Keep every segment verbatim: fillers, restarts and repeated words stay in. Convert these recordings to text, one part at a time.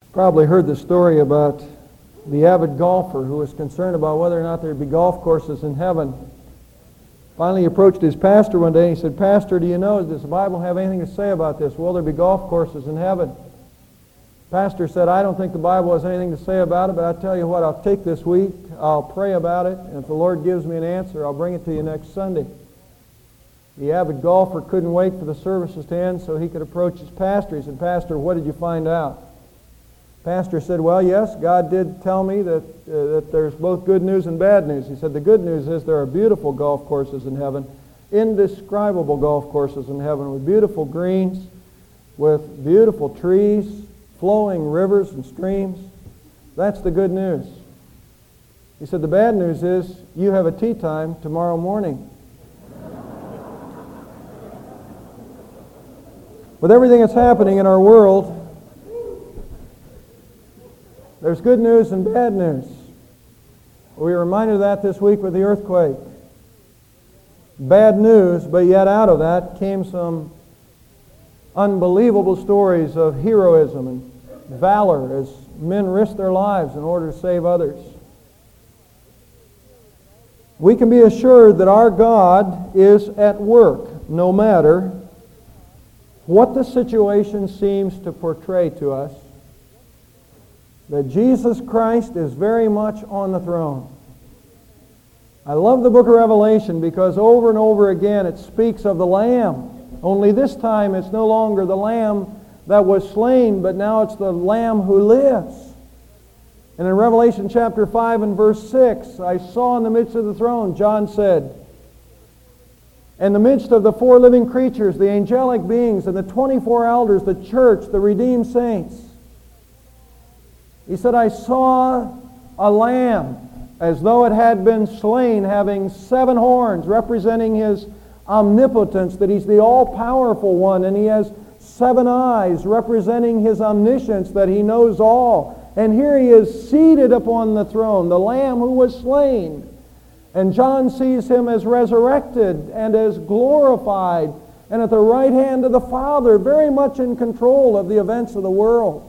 Probably heard the story about the avid golfer who was concerned about whether or not there'd be golf courses in heaven. Finally, he approached his pastor one day and he said, "Pastor, do you know, does the Bible have anything to say about this? Will there be golf courses in heaven?" Pastor said, "I don't think the Bible has anything to say about it, but I'll tell you what, I'll take this week, I'll pray about it, and if the Lord gives me an answer, I'll bring it to you next Sunday." The avid golfer couldn't wait for the services to end so he could approach his pastor. He said, "Pastor, what did you find out?" Pastor said, "Well, yes, God did tell me that, uh, that there's both good news and bad news." He said, "The good news is there are beautiful golf courses in heaven, indescribable golf courses in heaven with beautiful greens, with beautiful trees, flowing rivers and streams. That's the good news." He said, "The bad news is you have a tee time tomorrow morning." With everything that's happening in our world, there's good news and bad news. We were reminded of that this week with the earthquake. Bad news, but yet out of that came some unbelievable stories of heroism and valor as men risked their lives in order to save others. We can be assured that our God is at work, no matter what the situation seems to portray to us, that Jesus Christ is very much on the throne. I love the book of Revelation because over and over again it speaks of the Lamb. Only this time it's no longer the Lamb that was slain, but now it's the Lamb who lives. And in Revelation chapter five and verse six, "I saw in the midst of the throne," John said, "in the midst of the four living creatures, the angelic beings, and the twenty-four elders, the church, the redeemed saints." He said, "I saw a lamb as though it had been slain, having seven horns, representing His omnipotence, that He's the all-powerful one, and He has seven eyes, representing His omniscience, that He knows all. And here He is seated upon the throne, the Lamb who was slain." And John sees Him as resurrected and as glorified and at the right hand of the Father, very much in control of the events of the world.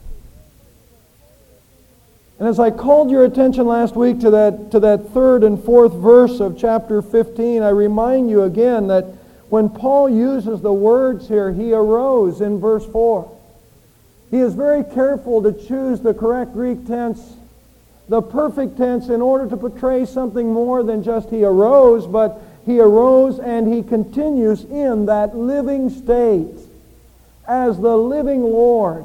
And as I called your attention last week to that, to that third and fourth verse of chapter fifteen, I remind you again that when Paul uses the words here, "He arose" in verse four, he is very careful to choose the correct Greek tense, the perfect tense, in order to portray something more than just He arose, but He arose and He continues in that living state as the living Lord,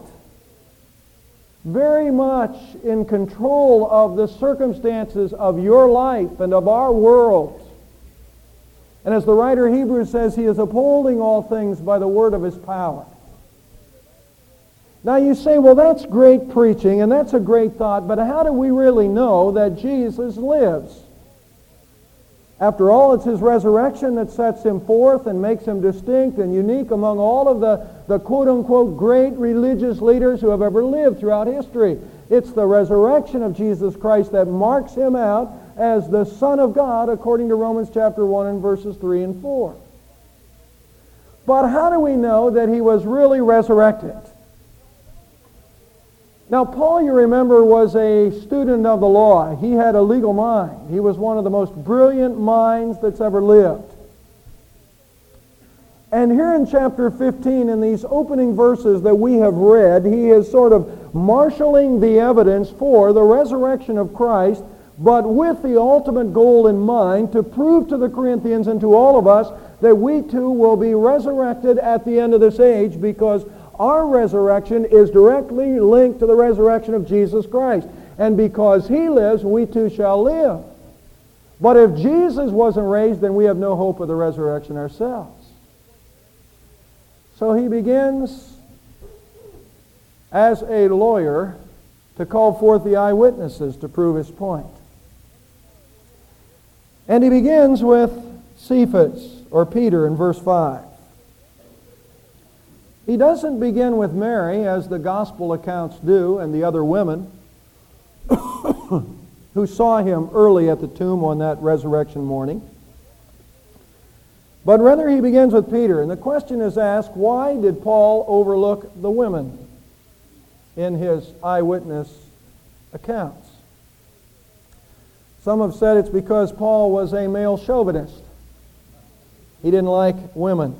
very much in control of the circumstances of your life and of our world. And as the writer of Hebrews says, He is upholding all things by the word of His power. Now you say, well, that's great preaching and that's a great thought, but how do we really know that Jesus lives? After all, it's His resurrection that sets Him forth and makes Him distinct and unique among all of the, the quote-unquote great religious leaders who have ever lived throughout history. It's the resurrection of Jesus Christ that marks Him out as the Son of God, according to Romans chapter one and verses three and four. But how do we know that He was really resurrected? Now, Paul, you remember, was a student of the law. He had a legal mind. He was one of the most brilliant minds that's ever lived. And here in chapter fifteen, in these opening verses that we have read, he is sort of marshaling the evidence for the resurrection of Christ, but with the ultimate goal in mind to prove to the Corinthians and to all of us that we too will be resurrected at the end of this age, because our resurrection is directly linked to the resurrection of Jesus Christ. And because He lives, we too shall live. But if Jesus wasn't raised, then we have no hope of the resurrection ourselves. So he begins, as a lawyer, to call forth the eyewitnesses to prove his point. And he begins with Cephas, or Peter, in verse five. He doesn't begin with Mary, as the gospel accounts do, and the other women who saw Him early at the tomb on that resurrection morning. But rather he begins with Peter. And the question is asked, why did Paul overlook the women? in his eyewitness accounts. Some have said it's because Paul was a male chauvinist. He didn't like women.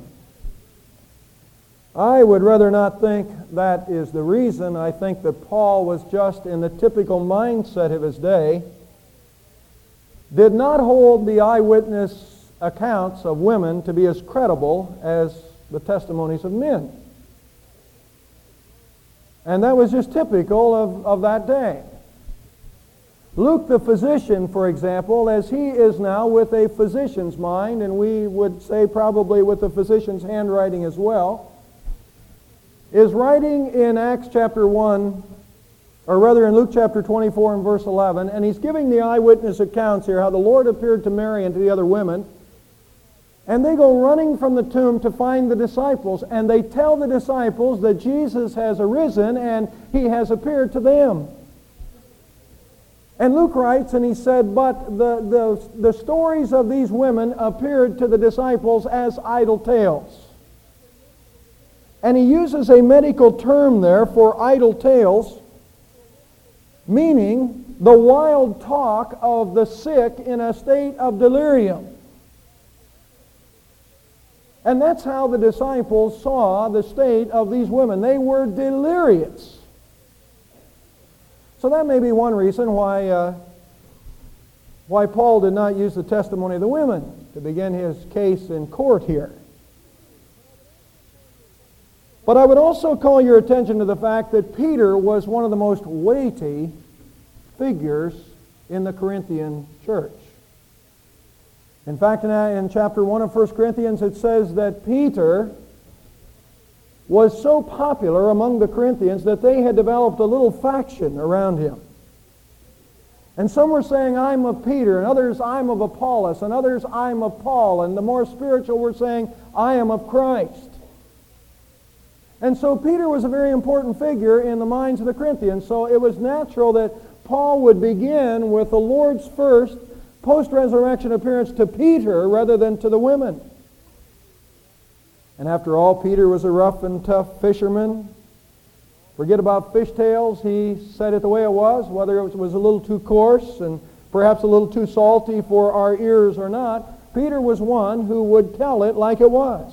I would rather not think that is the reason. I think that Paul was just in the typical mindset of his day, did not hold the eyewitness accounts of women to be as credible as the testimonies of men. And that was just typical of, of that day. Luke the physician, for example, as he is now with a physician's mind, and we would say probably with a physician's handwriting as well, is writing in Acts chapter one, or rather in Luke chapter twenty-four and verse eleven, and he's giving the eyewitness accounts here, how the Lord appeared to Mary and to the other women, and they go running from the tomb to find the disciples, and they tell the disciples that Jesus has arisen and he has appeared to them. And Luke writes, and he said, but the, the, the stories of these women appeared to the disciples as idle tales. And he uses a medical term there for idle tales, meaning the wild talk of the sick in a state of delirium. And that's how the disciples saw the state of these women. They were delirious. So that may be one reason why, uh, why Paul did not use the testimony of the women to begin his case in court here. But I would also call your attention to the fact that Peter was one of the most weighty figures in the Corinthian church. In fact, in, in chapter one of First Corinthians, it says that Peter was so popular among the Corinthians that they had developed a little faction around him. And some were saying, I'm of Peter, and others, I'm of Apollos, and others, I'm of Paul, and the more spiritual were saying, I am of Christ. And so Peter was a very important figure in the minds of the Corinthians, so it was natural that Paul would begin with the Lord's first post-resurrection appearance to Peter rather than to the women. And after all, Peter was a rough and tough fisherman. Forget about fish tales. He said it the way it was, whether it was a little too coarse and perhaps a little too salty for our ears or not. Peter was one who would tell it like it was.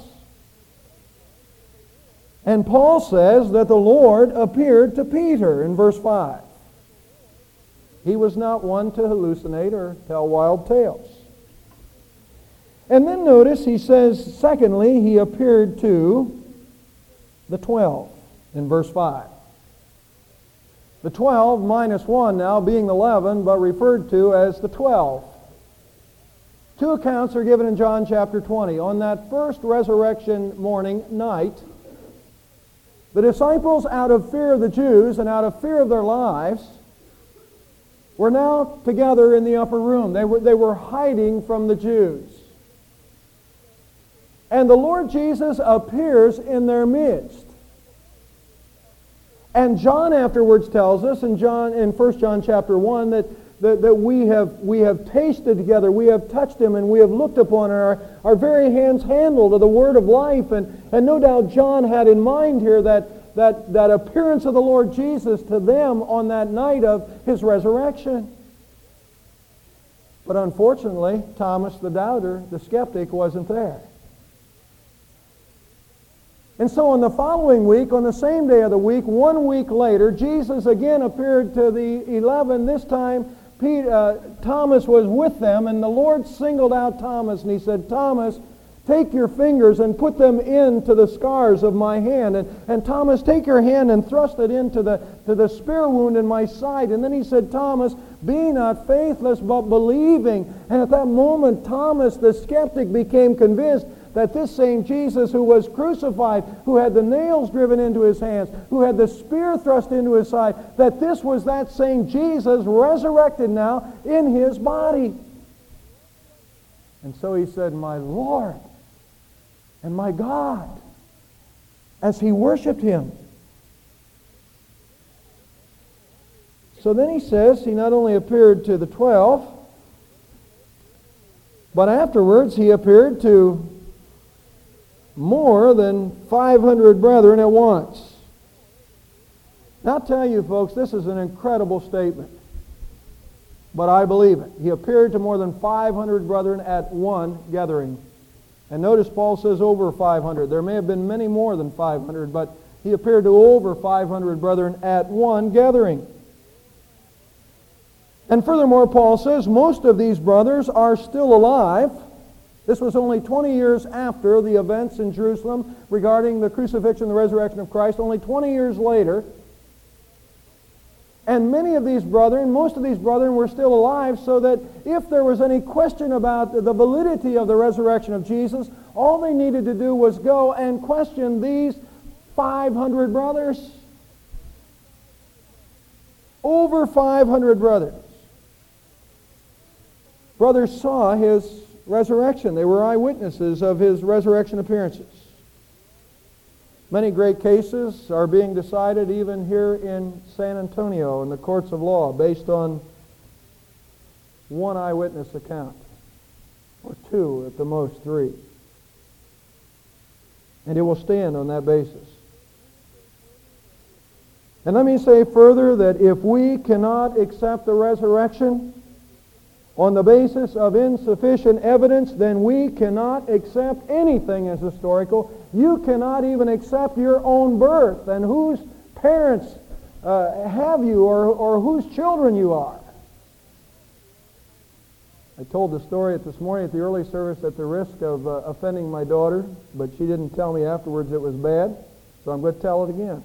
And Paul says that the Lord appeared to Peter in verse five. He was not one to hallucinate or tell wild tales. And then notice he says, secondly, he appeared to the twelve in verse five. The twelve minus one now being eleven, but referred to as the twelve. Two accounts are given in John chapter twenty. On that first resurrection morning night, the disciples, out of fear of the Jews and out of fear of their lives, were now together in the upper room. They were, they were hiding from the Jews. And the Lord Jesus appears in their midst. And John afterwards tells us in John in First John chapter one that, that, that we have we have tasted together, we have touched him, and we have looked upon our, our very hands handled of the word of life. And, and no doubt John had in mind here that, that, that appearance of the Lord Jesus to them on that night of his resurrection. But unfortunately, Thomas the doubter, the skeptic, wasn't there. And so on the following week, on the same day of the week, one week later, Jesus again appeared to the eleven. This time, Peter, uh, Thomas was with them, and the Lord singled out Thomas, and he said, Thomas, take your fingers and put them into the scars of my hand. And, and Thomas, take your hand and thrust it into the, to the spear wound in my side. And then he said, Thomas, be not faithless, but believing. And at that moment, Thomas, the skeptic, became convinced that this same Jesus who was crucified, who had the nails driven into his hands, who had the spear thrust into his side, that this was that same Jesus resurrected now in his body. And so he said, my Lord and my God, as he worshiped him. So then he says he not only appeared to the twelve, but afterwards he appeared to more than five hundred brethren at once. Now, I'll tell you, folks, this is an incredible statement, but I believe it. He appeared to more than five hundred brethren at one gathering. And notice Paul says over five hundred. There may have been many more than five hundred, but he appeared to over five hundred brethren at one gathering. And furthermore, Paul says most of these brothers are still alive. This was only twenty years after the events in Jerusalem regarding the crucifixion and the resurrection of Christ, only twenty years later. And many of these brethren, most of these brethren were still alive, so that if there was any question about the validity of the resurrection of Jesus, all they needed to do was go and question these five hundred brothers. Over five hundred brothers. Brothers saw his resurrection. They were eyewitnesses of his resurrection appearances. Many great cases are being decided even here in San Antonio in the courts of law based on one eyewitness account, or two at the most, three. And it will stand on that basis. And let me say further that if we cannot accept the resurrection on the basis of insufficient evidence, then we cannot accept anything as historical. You cannot even accept your own birth and whose parents uh, have you, or, or whose children you are. I told the story at this morning at the early service at the risk of uh, offending my daughter, but she didn't tell me afterwards it was bad, so I'm going to tell it again.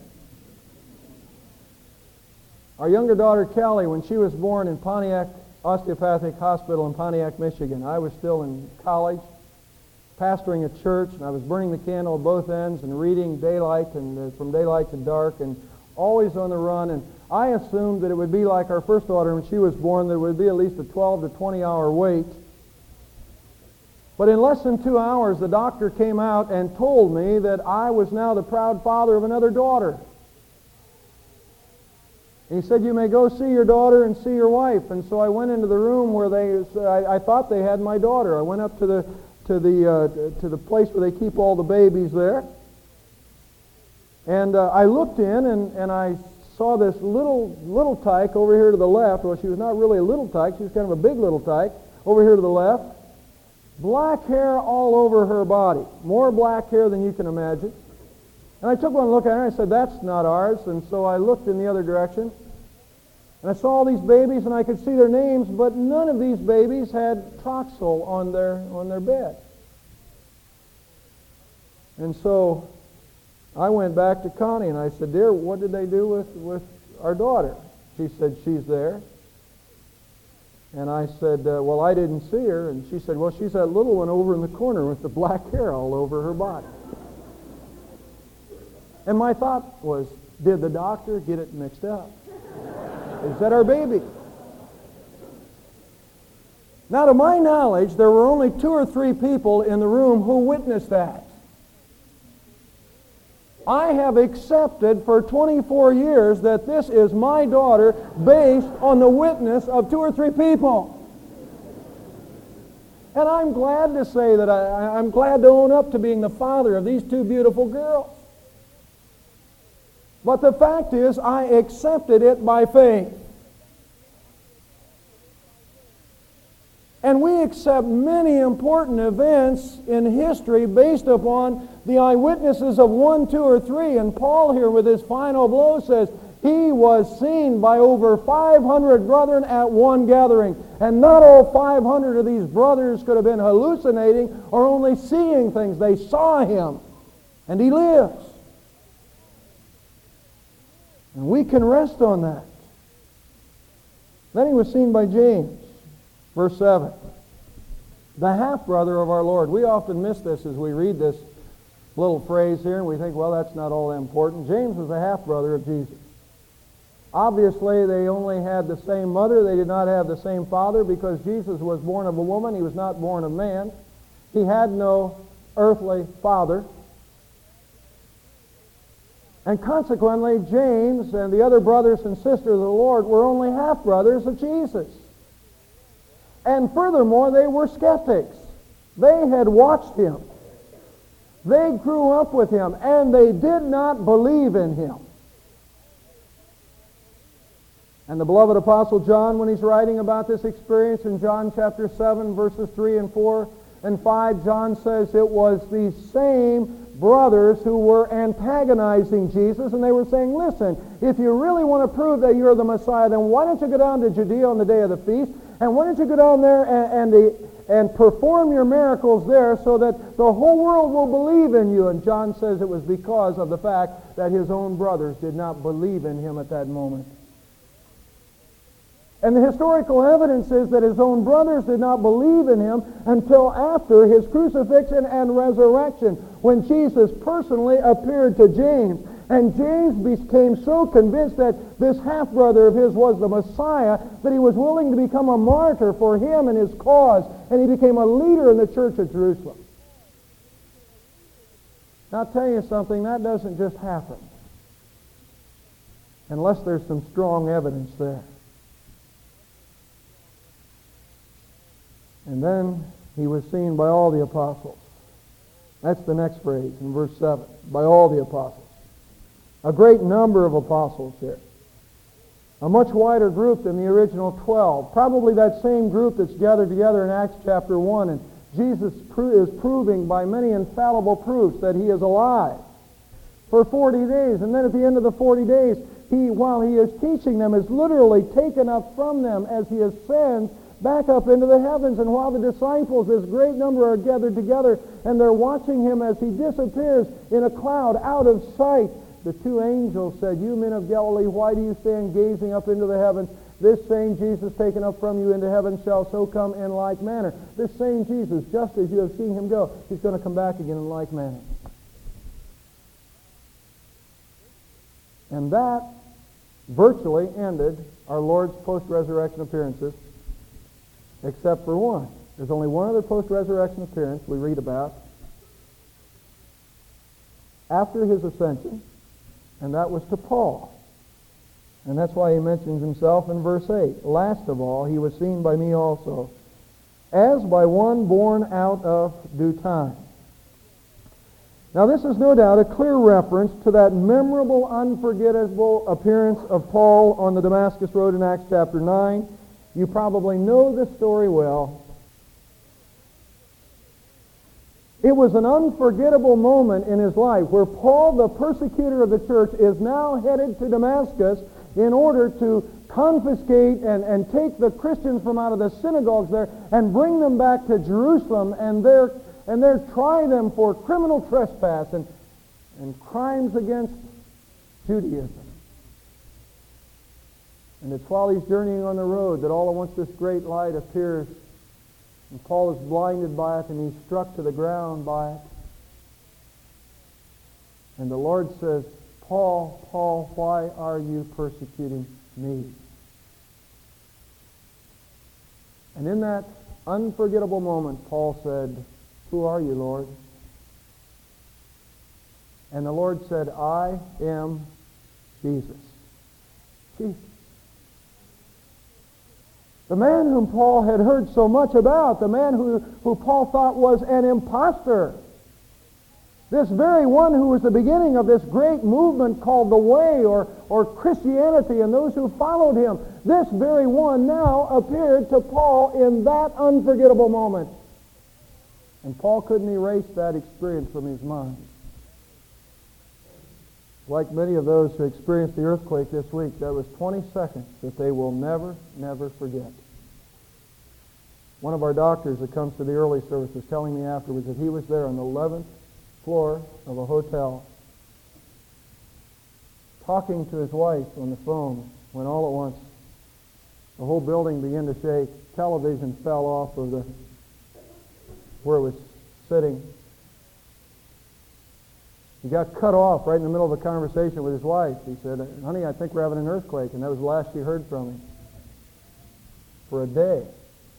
Our younger daughter Kelly, when she was born in Pontiac Osteopathic Hospital in Pontiac, Michigan. I was still in college, pastoring a church, and I was burning the candle at both ends and reading daylight and uh, from daylight to dark, and always on the run. And I assumed that it would be like our first daughter when she was born. There would be at least a twelve to twenty hour wait. But in less than two hours, the doctor came out and told me that I was now the proud father of another daughter. He said, "You may go see your daughter and see your wife." And so I went into the room where they, I, I thought they had my daughter. I went up to the to the uh, to the place where they keep all the babies there, and uh, I looked in and, and I saw this little little tyke over here to the left. Well, she was not really a little tyke; she was kind of a big little tyke over here to the left. Black hair all over her body, more black hair than you can imagine. And I took one look at her and I said, "That's not ours." And so I looked in the other direction. And I saw all these babies and I could see their names, but none of these babies had Troxel on their on their bed. And so I went back to Connie and I said, "Dear, what did they do with, with our daughter?" She said, "She's there." And I said, uh, "Well, I didn't see her." And she said, "Well, she's that little one over in the corner with the black hair all over her body." And my thought was, did the doctor get it mixed up? Is that our baby? Now, to my knowledge, there were only two or three people in the room who witnessed that. I have accepted for twenty-four years that this is my daughter based on the witness of two or three people. And I'm glad to say that I, I'm glad to own up to being the father of these two beautiful girls. But the fact is, I accepted it by faith. And we accept many important events in history based upon the eyewitnesses of one, two, or three. And Paul here with his final blow says, he was seen by over five hundred brethren at one gathering. And not all five hundred of these brothers could have been hallucinating or only seeing things. They saw him, and he lives. And we can rest on that. Then he was seen by James, verse seven. The half-brother of our Lord. We often miss this as we read this little phrase here, and we think, well, that's not all that important. James was a half-brother of Jesus. Obviously, they only had the same mother. They did not have the same father because Jesus was born of a woman. He was not born of man. He had no earthly father. And consequently, James and the other brothers and sisters of the Lord were only half-brothers of Jesus. And furthermore, they were skeptics. They had watched him. They grew up with him, and they did not believe in him. And the beloved Apostle John, when he's writing about this experience in John chapter seven, verses three and four and five, John says it was these same brothers who were antagonizing Jesus, and they were saying, listen, if you really want to prove that you're the Messiah, then why don't you go down to Judea on the day of the feast, and why don't you go down there and, and, the, and perform your miracles there so that the whole world will believe in you? And John says it was because of the fact that his own brothers did not believe in him at that moment. And the historical evidence is that his own brothers did not believe in him until after his crucifixion and resurrection, when Jesus personally appeared to James. And James became so convinced that this half-brother of his was the Messiah that he was willing to become a martyr for him and his cause, and he became a leader in the church of Jerusalem. Now, I'll tell you something, that doesn't just happen unless there's some strong evidence there. And then he was seen by all the apostles. That's the next phrase in verse seven. By all the apostles. A great number of apostles here. A much wider group than the original twelve. Probably that same group that's gathered together in Acts chapter one. And Jesus is proving by many infallible proofs that he is alive for forty days. And then at the end of the forty days, he, while he is teaching them, is literally taken up from them as he ascends back up into the heavens. And while the disciples, this great number, are gathered together and they're watching him as he disappears in a cloud out of sight, the two angels said, "You men of Galilee, why do you stand gazing up into the heavens? This same Jesus taken up from you into heaven shall so come in like manner." This same Jesus, just as you have seen him go, he's going to come back again in like manner. And that virtually ended our Lord's post-resurrection appearances, except for one. There's only one other post-resurrection appearance we read about after his ascension, and that was to Paul. And that's why he mentions himself in verse eight. Last of all, he was seen by me also, as by one born out of due time. Now this is no doubt a clear reference to that memorable, unforgettable appearance of Paul on the Damascus Road in Acts chapter nine. You probably know this story well. It was an unforgettable moment in his life where Paul, the persecutor of the church, is now headed to Damascus in order to confiscate and, and take the Christians from out of the synagogues there and bring them back to Jerusalem and there and there try them for criminal trespass and, and crimes against Judaism. And it's while he's journeying on the road that all at once this great light appears, and Paul is blinded by it, and he's struck to the ground by it. And the Lord says, "Paul, Paul, why are you persecuting me?" And in that unforgettable moment, Paul said, "Who are you, Lord?" And the Lord said, "I am Jesus." Jesus. The man whom Paul had heard so much about, the man who, who Paul thought was an impostor. This very one who was the beginning of this great movement called the Way or, or Christianity and those who followed him. This very one now appeared to Paul in that unforgettable moment. And Paul couldn't erase that experience from his mind. Like many of those who experienced the earthquake this week, that was twenty seconds that they will never, never forget. One of our doctors that comes to the early service was telling me afterwards that he was there on the eleventh floor of a hotel talking to his wife on the phone when all at once the whole building began to shake. Television fell off of the where it was sitting. He got cut off right in the middle of a conversation with his wife. He said, "Honey, I think we're having an earthquake." And that was the last she heard from him for a day.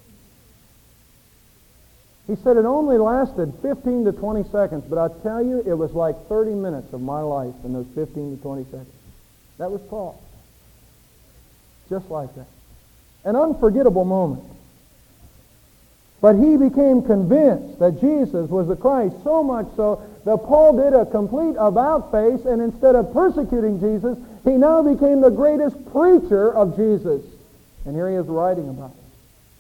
He said it only lasted fifteen to twenty seconds, but I tell you, it was like thirty minutes of my life in those fifteen to twenty seconds. That was Paul. Just like that. An unforgettable moment. But he became convinced that Jesus was the Christ, so much so that Paul did a complete about-face, and instead of persecuting Jesus, He now became the greatest preacher of Jesus. And here he is writing about it.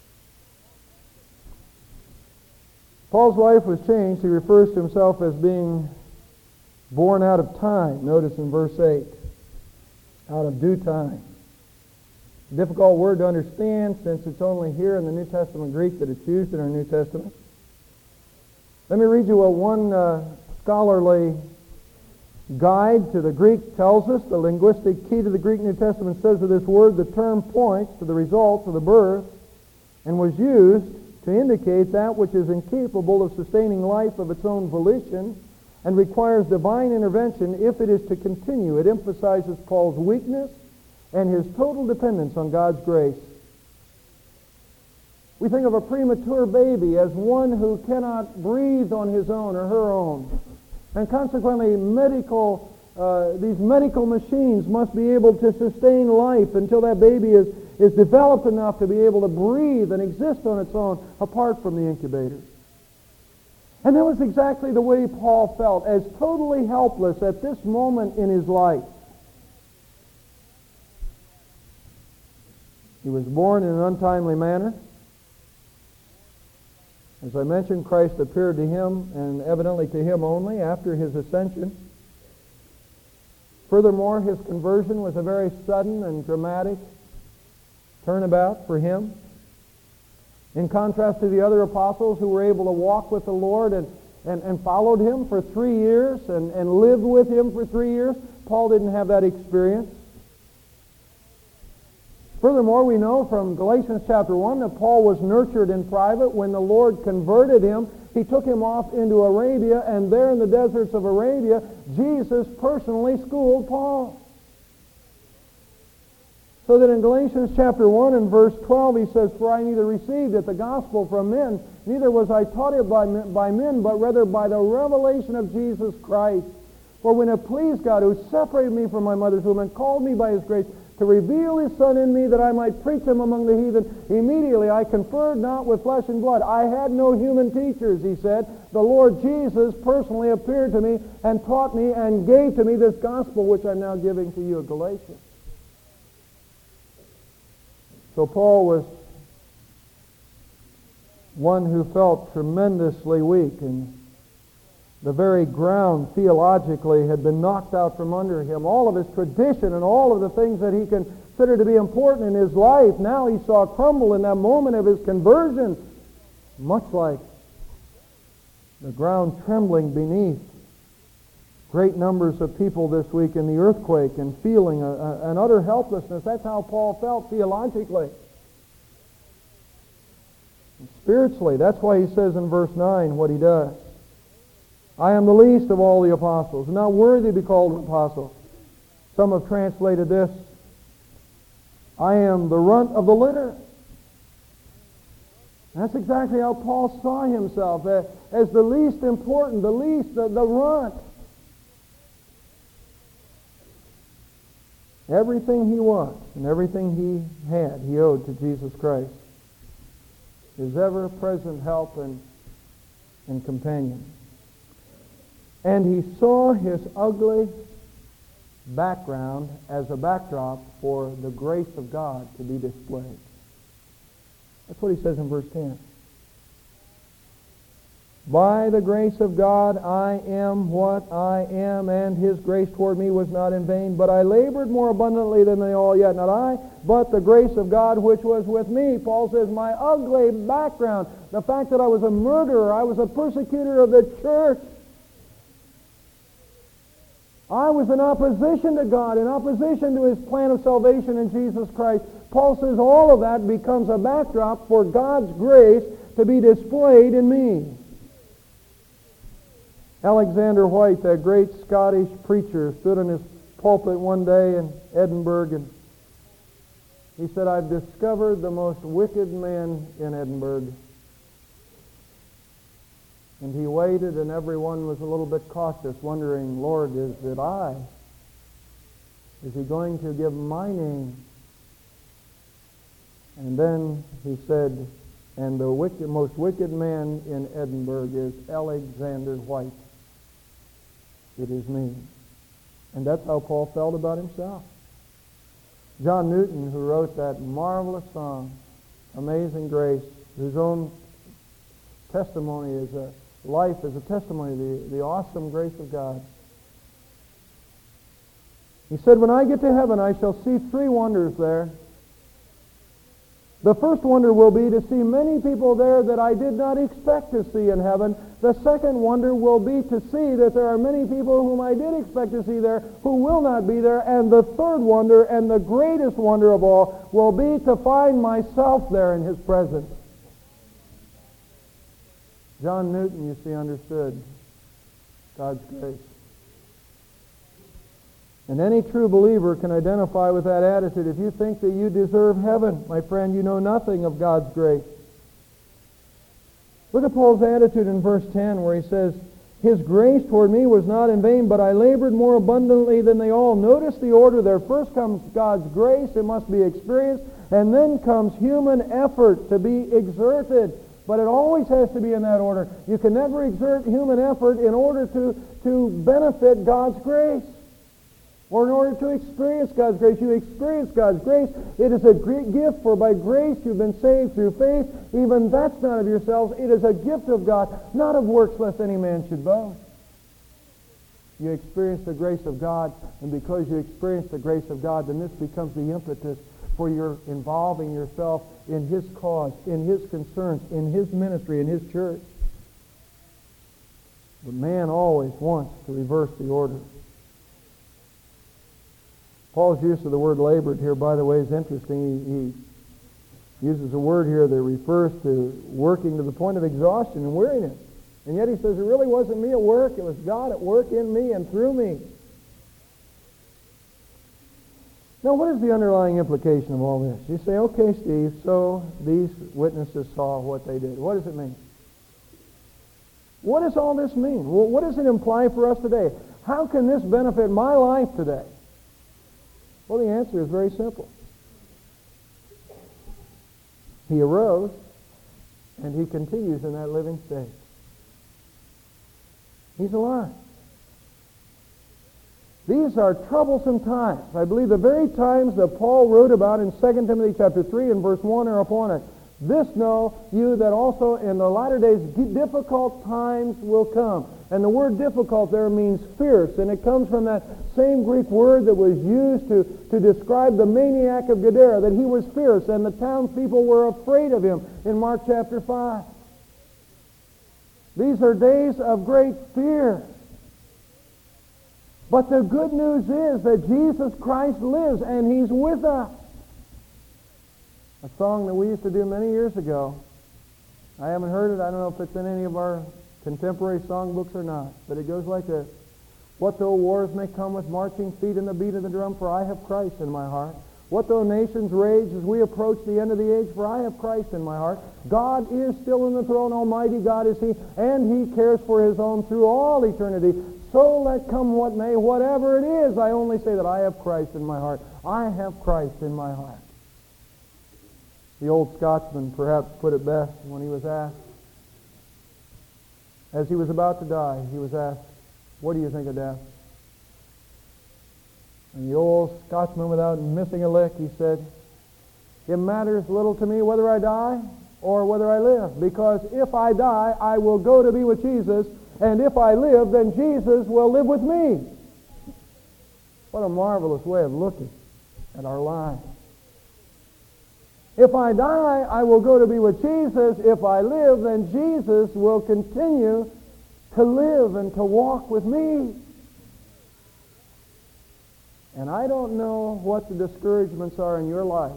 Paul's life was changed. He refers to himself as being born out of time. Notice in verse eight. Out of due time. Difficult word to understand since it's only here in the New Testament Greek that it's used in our New Testament. Let me read you what one uh, scholarly guide to the Greek tells us. The linguistic key to the Greek New Testament says of this word, the term points to the results of the birth and was used to indicate that which is incapable of sustaining life of its own volition and requires divine intervention if it is to continue. It emphasizes Paul's weakness and his total dependence on God's grace. We think of a premature baby as one who cannot breathe on his own or her own. And consequently, medical, uh, these medical machines must be able to sustain life until that baby is, is developed enough to be able to breathe and exist on its own apart from the incubator. And that was exactly the way Paul felt, as totally helpless at this moment in his life. He was born in an untimely manner. As I mentioned, Christ appeared to him, and evidently to him only, after his ascension. Furthermore, his conversion was a very sudden and dramatic turnabout for him. In contrast to the other apostles who were able to walk with the Lord and, and, and followed him for three years and, and lived with him for three years, Paul didn't have that experience. Furthermore, we know from Galatians chapter one that Paul was nurtured in private. When the Lord converted him, he took him off into Arabia, and there in the deserts of Arabia, Jesus personally schooled Paul. So that in Galatians chapter one and verse twelve he says, "For I neither received it, the gospel, from men, neither was I taught it by men, by men, but rather by the revelation of Jesus Christ. For when it pleased God, who separated me from my mother's womb and called me by his grace, to reveal his Son in me that I might preach him among the heathen, immediately I conferred not with flesh and blood. I had no human teachers," he said. "The Lord Jesus personally appeared to me and taught me and gave to me this gospel which I'm now giving to you," Galatians. So Paul was one who felt tremendously weak, and the very ground theologically had been knocked out from under him. All of his tradition and all of the things that he considered to be important in his life, now he saw crumble in that moment of his conversion, much like the ground trembling beneath great numbers of people this week in the earthquake and feeling a, a, an utter helplessness. That's how Paul felt theologically. And spiritually, that's why he says in verse nine what he does. "I am the least of all the apostles, not worthy to be called an apostle." Some have translated this, "I am the runt of the litter." That's exactly how Paul saw himself, as the least important, the least, the, the runt. Everything he was and everything he had, he owed to Jesus Christ, his ever-present help and, and companion. And he saw his ugly background as a backdrop for the grace of God to be displayed. That's what he says in verse ten. "By the grace of God I am what I am, and his grace toward me was not in vain. But I labored more abundantly than they all, yet not I, but the grace of God which was with me." Paul says, my ugly background, the fact that I was a murderer, I was a persecutor of the church, I was in opposition to God, in opposition to his plan of salvation in Jesus Christ. Paul says all of that becomes a backdrop for God's grace to be displayed in me. Alexander White, that great Scottish preacher, stood in his pulpit one day in Edinburgh, and he said, "I've discovered the most wicked man in Edinburgh." And he waited, and everyone was a little bit cautious, wondering, "Lord, is it I? Is he going to give my name?" And then he said, "And the wicked, most wicked man in Edinburgh is Alexander White. It is me." And that's how Paul felt about himself. John Newton, who wrote that marvelous song, Amazing Grace, whose own testimony is a life is a testimony of the, the awesome grace of God. He said, when I get to heaven, I shall see three wonders there. The first wonder will be to see many people there that I did not expect to see in heaven. The second wonder will be to see that there are many people whom I did expect to see there who will not be there. And the third wonder, and the greatest wonder of all, will be to find myself there in His presence. John Newton, you see, understood God's grace. And any true believer can identify with that attitude. If you think that you deserve heaven, my friend, you know nothing of God's grace. Look at Paul's attitude in verse ten where he says, His grace toward me was not in vain, but I labored more abundantly than they all. Notice the order there. First comes God's grace, it must be experienced, and then comes human effort to be exerted. But it always has to be in that order. You can never exert human effort in order to, to benefit God's grace, or in order to experience God's grace. You experience God's grace. It is a great gift, for by grace you've been saved through faith. Even that's not of yourselves. It is a gift of God, not of works, lest any man should boast. You experience the grace of God, and because you experience the grace of God, then this becomes the impetus for your involving yourself in His cause, in His concerns, in His ministry, in His church. But man always wants to reverse the order. Paul's use of the word labored here, by the way, is interesting. He, he uses a word here that refers to working to the point of exhaustion and weariness. And yet he says, it really wasn't me at work. It was God at work in me and through me. Now, what is the underlying implication of all this? You say, okay, Steve, so these witnesses saw what they did. What does it mean? What does all this mean? Well, what does it imply for us today? How can this benefit my life today? Well, the answer is very simple. He arose, and He continues in that living state. He's alive. These are troublesome times. I believe the very times that Paul wrote about in Second Timothy chapter three and verse one are upon us. This know you that also in the latter days difficult times will come. And the word difficult there means fierce, and it comes from that same Greek word that was used to, to describe the maniac of Gadara, that he was fierce, and the townspeople were afraid of him in Mark chapter five. These are days of great fear. But the good news is that Jesus Christ lives, and He's with us. A song that we used to do many years ago. I haven't heard it. I don't know if it's in any of our contemporary songbooks or not. But it goes like this. What though wars may come with marching feet and the beat of the drum, for I have Christ in my heart. What though nations rage as we approach the end of the age, for I have Christ in my heart. God is still in the throne, Almighty God is He, and He cares for His own through all eternity. So let come what may, whatever it is, I only say that I have Christ in my heart. I have Christ in my heart. The old Scotsman perhaps put it best when he was asked, as he was about to die, he was asked, what do you think of death? And the old Scotsman, without missing a lick, he said, it matters little to me whether I die or whether I live, because if I die, I will go to be with Jesus, and if I live, then Jesus will live with me. What a marvelous way of looking at our lives. If I die, I will go to be with Jesus. If I live, then Jesus will continue to live and to walk with me. And I don't know what the discouragements are in your life.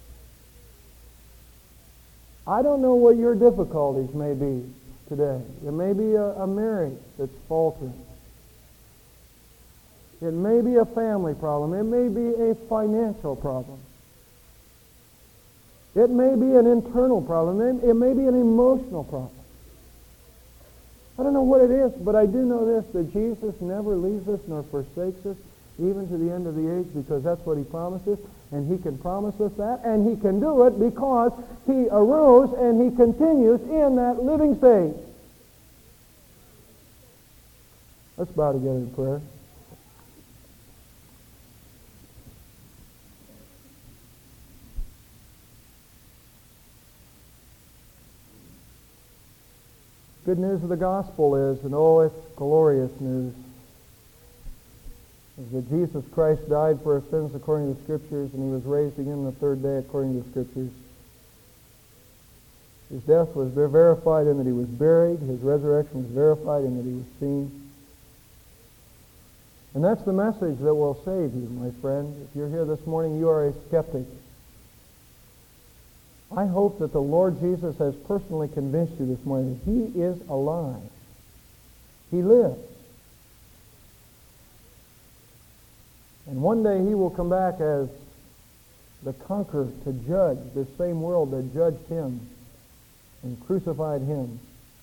I don't know what your difficulties may be today. It may be a, a marriage that's faltering. It may be a family problem. It may be a financial problem. It may be an internal problem. It, it may be an emotional problem. I don't know what it is, but I do know this, that Jesus never leaves us nor forsakes us, even to the end of the age, because that's what He promises, and He can promise us that, and He can do it because He arose and He continues in that living state. Let's bow together in prayer. Good news of the gospel is, and oh, it's glorious news, is that Jesus Christ died for our sins according to the Scriptures, and He was raised again the third day according to the Scriptures. His death was verified in that He was buried. His resurrection was verified in that He was seen. And that's the message that will save you, my friend. If you're here this morning, you are a skeptic. I hope that the Lord Jesus has personally convinced you this morning that He is alive. He lives. And one day He will come back as the conqueror to judge this same world that judged Him and crucified Him.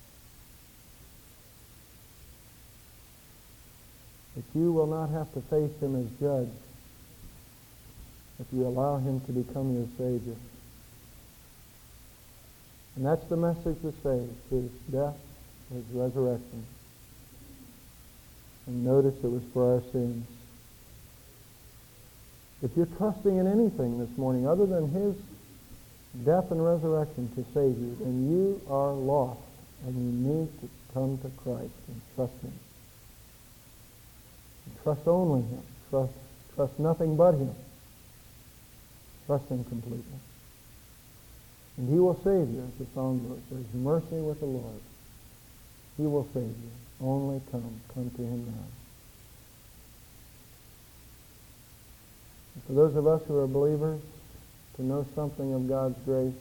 But you will not have to face Him as judge if you allow Him to become your Savior. And that's the message that saves, His death, His resurrection. And notice it was for our sins. If you're trusting in anything this morning other than His death and resurrection to save you, then you are lost, and you need to come to Christ and trust Him. And trust only Him. Trust, trust nothing but Him. Trust Him completely. And He will save you, as the song goes. There's mercy with the Lord. He will save you. Only come. Come to Him now. And for those of us who are believers, to know something of God's grace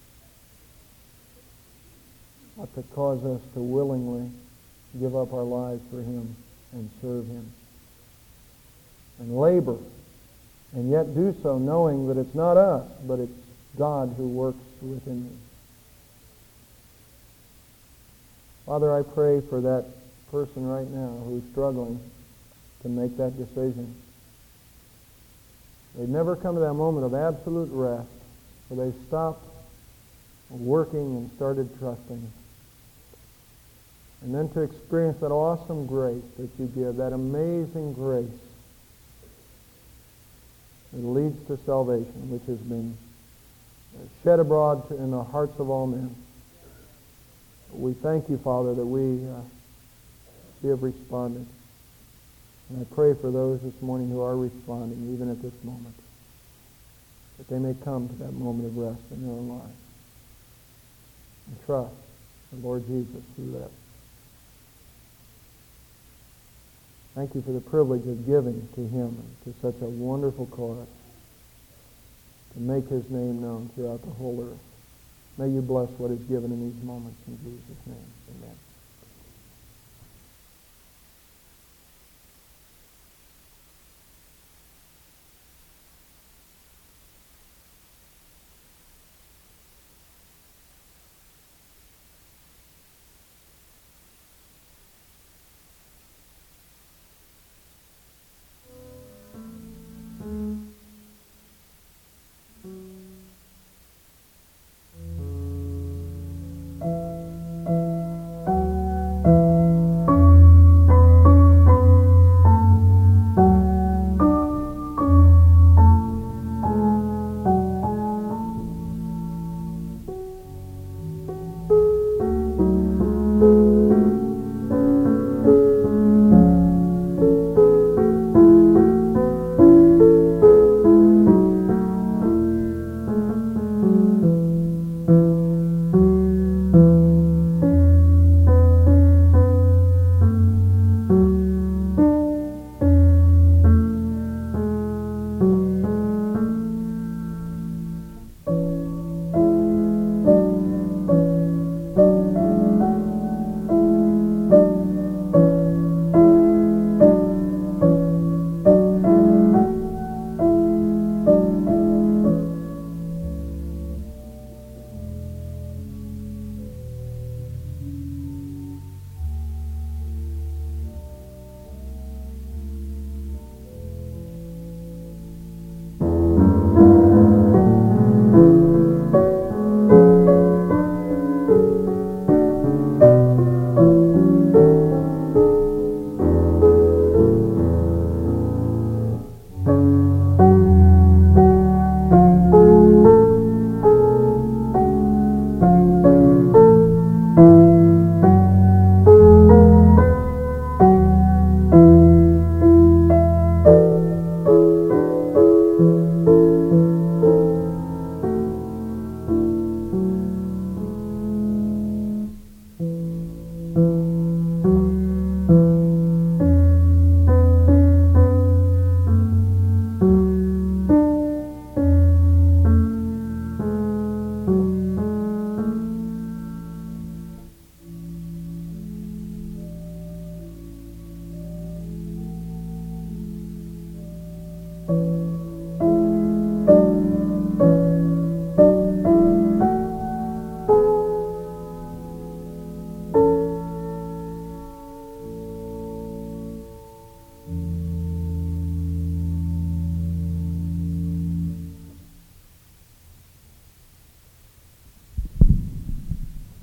ought to cause us to willingly give up our lives for Him and serve Him. And labor, and yet do so knowing that it's not us, but it's God who works within me. Father, I pray for that person right now who's struggling to make that decision. They've never come to that moment of absolute rest where they stopped working and started trusting. And then to experience that awesome grace that you give, that amazing grace that leads to salvation, which has been shed abroad in the hearts of all men. We thank you, Father, that we, uh, we have responded. And I pray for those this morning who are responding, even at this moment, that they may come to that moment of rest in their own lives and trust the Lord Jesus who lives. Thank you for the privilege of giving to Him and to such a wonderful cause, to make His name known throughout the whole earth. May you bless what is given in these moments in Jesus' name. Amen.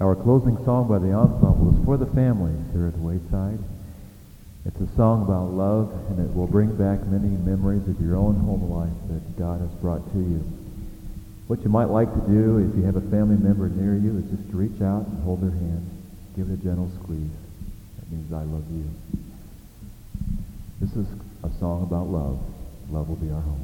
Our closing song by the ensemble is for the families here at Wayside. It's a song about love, and it will bring back many memories of your own home life that God has brought to you. What you might like to do if you have a family member near you is just to reach out and hold their hand, give it a gentle squeeze. That means I love you. This is a song about love. Love will be our home.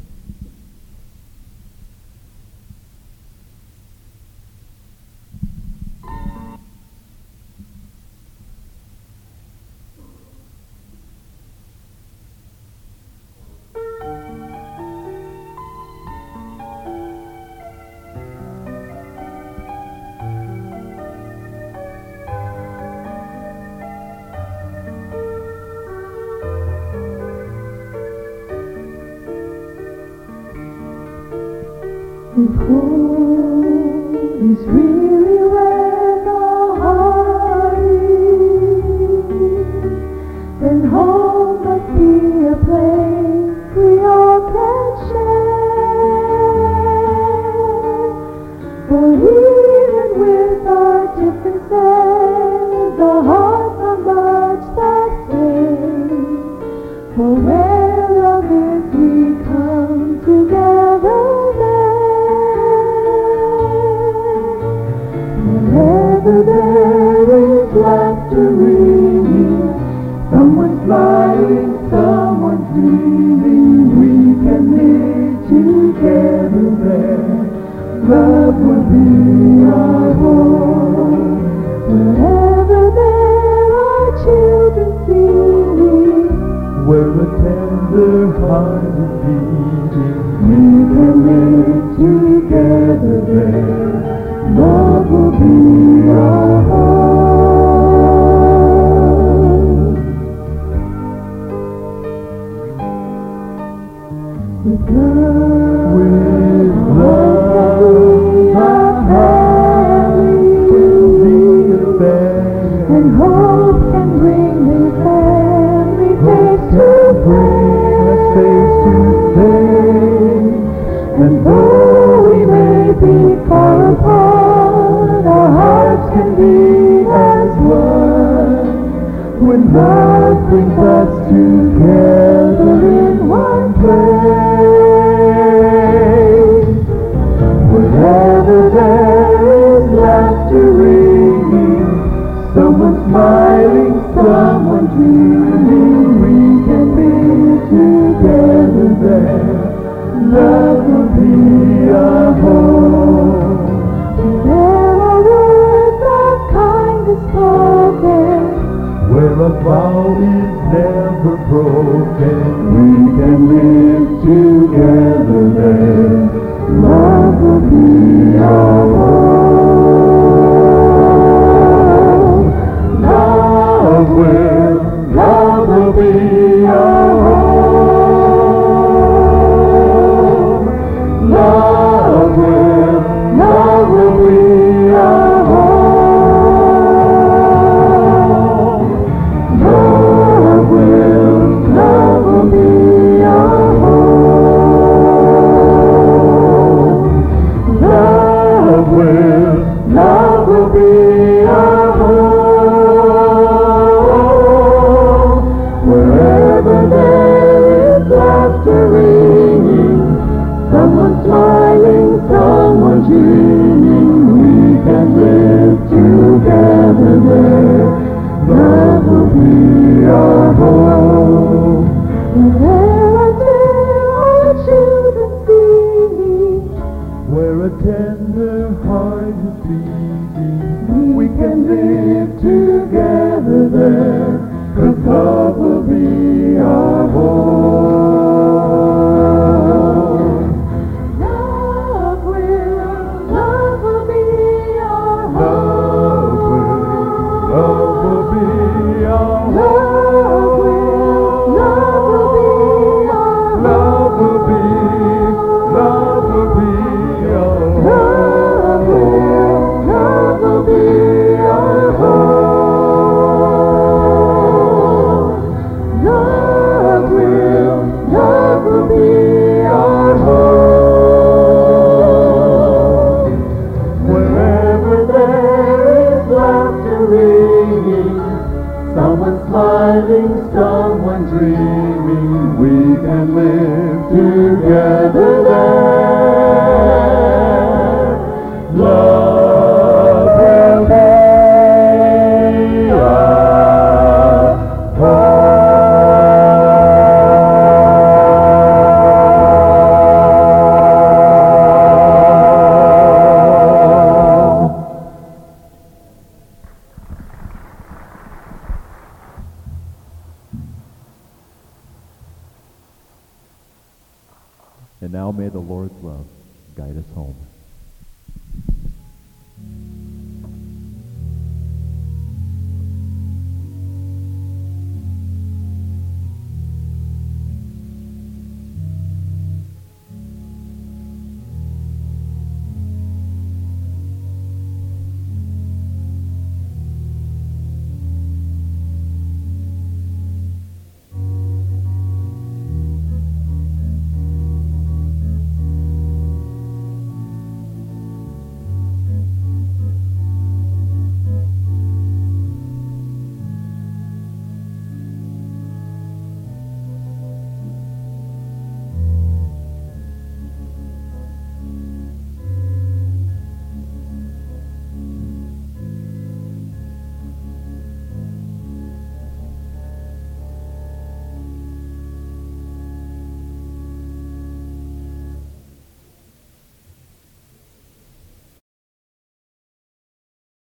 If home is really where the heart is, then home must be a place we all can share. For even with our differences, the hearts are much the same. For where love is, we come together. Wherever there is laughter ringing, someone smiling, someone dreaming, we can live together there. Love will be our home. Wherever there are children singing, Where a tender heart is beating, we can live together there. Love will be our home. With love, with love, our family will be a band, and hope can bring this family face to bring us face to face. And though we may be far apart, our hearts can be as one. When love brings us together in one place. Wherever there is laughter ringing, someone smiling, someone dreaming, we can be together there. Love will be our home. There are words of kindness spoken, where a vow is never broken. we can live together there. Love will be our home. Love will, love will be our home. Love will, love will be our home. Love will, love will be our home. Love will, love will be our home. Wherever there is laughter ringing, someone smiling, someone dreaming, we can live together there. Love will be our home. Wherever there are children singing, Where a tender heart is beating, we can live together there, 'cause love will be our home.